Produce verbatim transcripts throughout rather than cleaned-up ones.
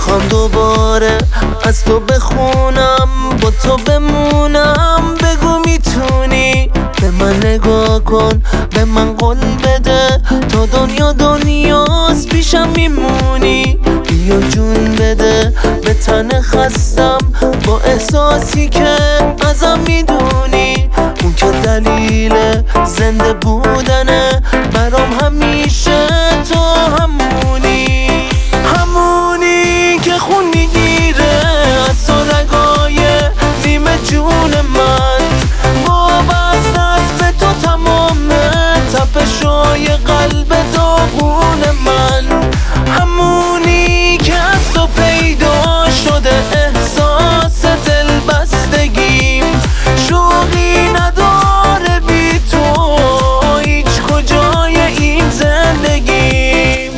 میخوام دوباره از تو بخونم، با تو بمونم. بگو میتونی به من نگاه کن، به من قول بده تا دنیا دنیاست پیشم میمونی. بیا جون بده به تن خستم، با احساسی که ازم میدونی. اون که دلیل زنده بودنه برام همیشه تو همونی. همونی که خون میگیره از تو رگای نیمه جون من، وابسته است به تو تمام تپشای قلب داغون من. همونی که از تو پیدا شده احساس دلبستگیم، شوقی نداره بی تو هیچ کجای این زندگیم.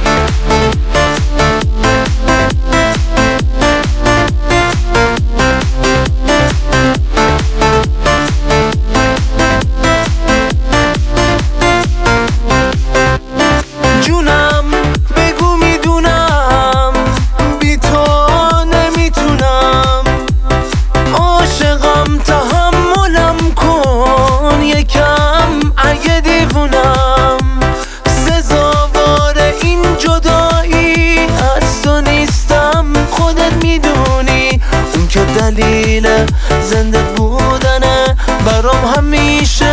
جونم بگو میدونم بی تو نمیتونم، عاشقم تحملم کن یکم اگه دیوونم. سزاوار این جدایی از تو نیستم خودت میدونی. اون که دلیل زنده بودنه برام همیشه